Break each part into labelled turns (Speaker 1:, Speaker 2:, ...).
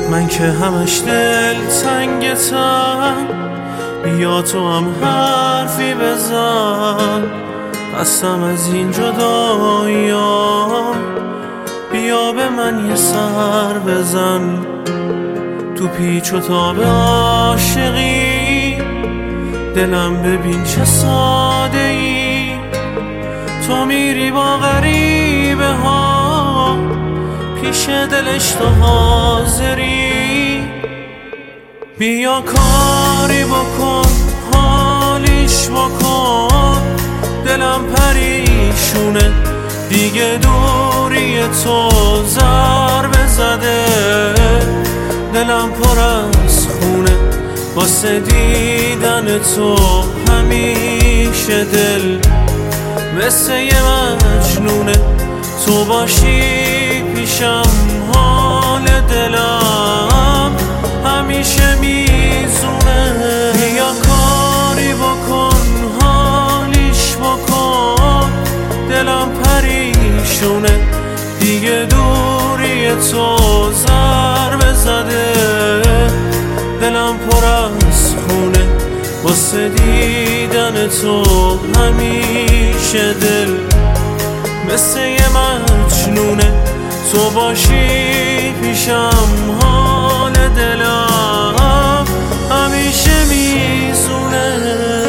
Speaker 1: من که همش دل تنگتم، بیا تو هم حرفی بزن. خستم از این جدایی‌ها، بیا به من یه سر بزن. تو پیچ و تاب عاشقی دلم ببین چه ساده ای. تو میری با غریبه ها، پیش دلش تو حاضری. بیا کاری بکن، حالیش بکن. دلم پریشونه دیگه، دوری تو ضربه زده. دلم پر از خونه واسه دیدن تو. همیشه دل مثل یه مجنونه، تو باشی پیشم حال دلم همیشه میزونه. بیا کاری بکن، حالیش بکن. دلم پریشونه دیگه، دوری تو ضربه زده. دلم پر از خونه واسه دیدن تو. همیشه دل مثل یه مجنونه، تو باشی پیشم حال دلم همیشه میزونه.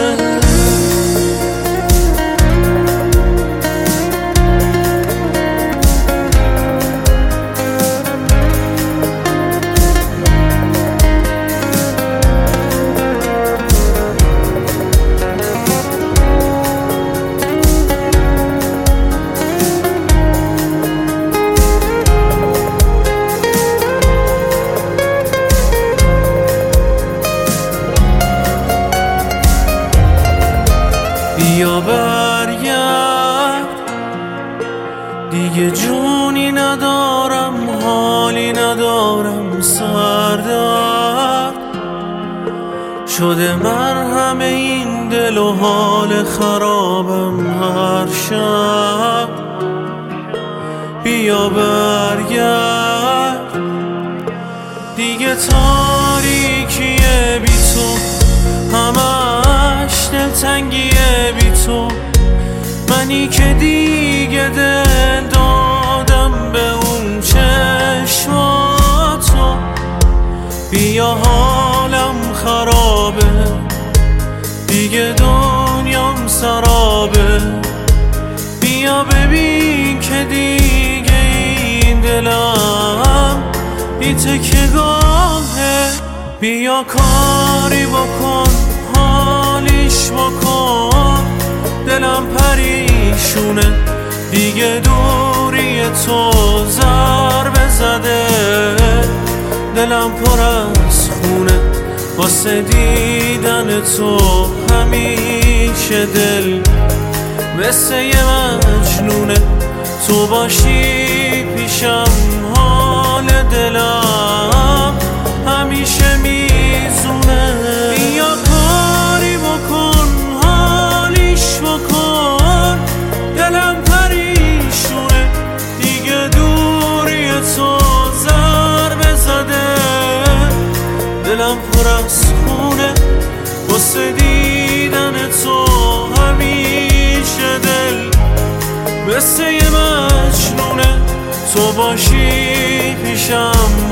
Speaker 1: بیا برگرد، دیگه جونی ندارم، حالی ندارم. سردرد شده مرهم این دل و حال خرابم هر شب. بیا برگرد، دیگه تاریکیه بی تو، همش دلتنگیه بی تو. منی که دیگه دل دادم به اون چشماتو. بیا حالم خرابه دیگه، دنیام سرابه. بیا ببین که دیگه این دلم بی تکیه‌گاهه. بیا کاری بکن، حالیش بکن. دلم پریشونه دیگه، دوری تو ضربه زده. دلم پر از خونه واسه دیدن تو. همیشه دل مثل یه مجنونه، تو باشی پیشم حال دلم همیشه میزونه. بیا کاری بکن، حالیش بکن. دلم پریشونه دیگه، دوری تو ضربه زده. دلم پر از خونه واسه دیدن تو. همیشه دل مثل یه مجنونه، تو باشی پیشم